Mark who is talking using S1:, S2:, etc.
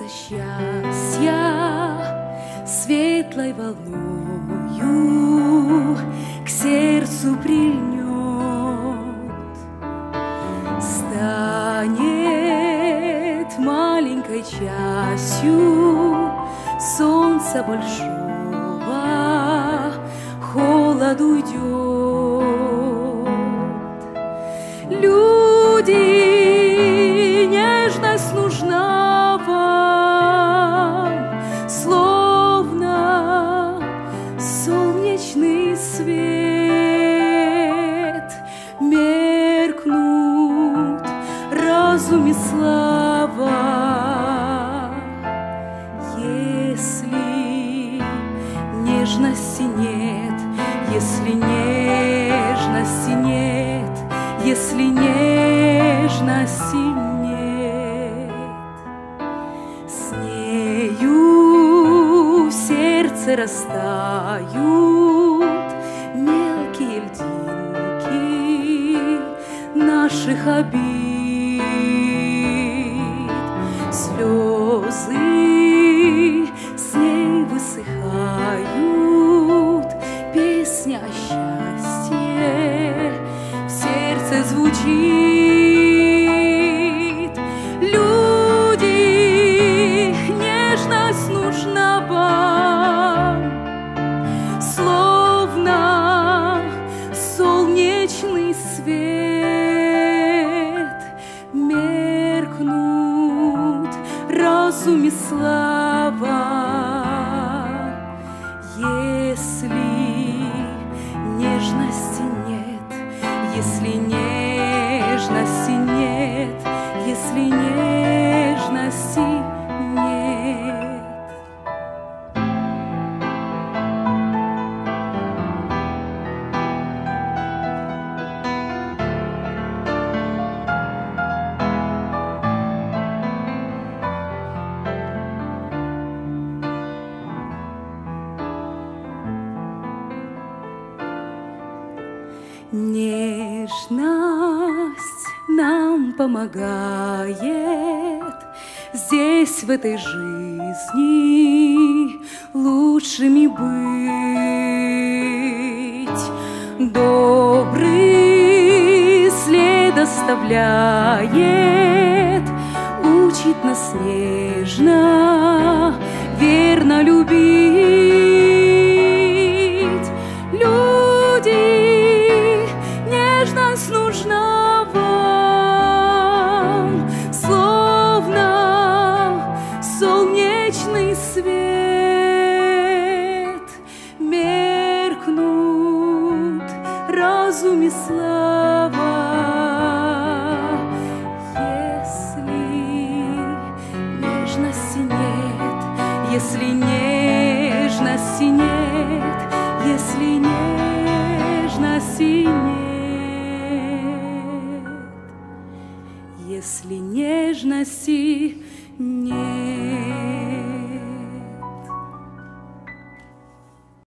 S1: Льется счастья светлой волною, к сердцу прильнет, станет маленькой частью солнца большого, холод уйдет. Люди, нежность нужна вам, словно солнечный свет. Меркнут разум и слава, если нежности нет, если нежности нет, если нежности нет. С нею в сердце растают мелкие льдинки наших обид, слезы с ней высыхают, песня о счастье в сердце звучит. Люди, нежность нужна вам, словно солнечный свет. Меркнут разум и слава, если нежности нет, если нежности нет, если нежности нет. Нежность нам помогает здесь, в этой жизни, лучшими быть. Добрый след оставляет, учит нас нежно, верно любить. Люди, нежность нужна вам, словно солнечный свет. Меркнут разум и слава, если нежности нет, если нежности нет, если нежности нет. Если нежности нет.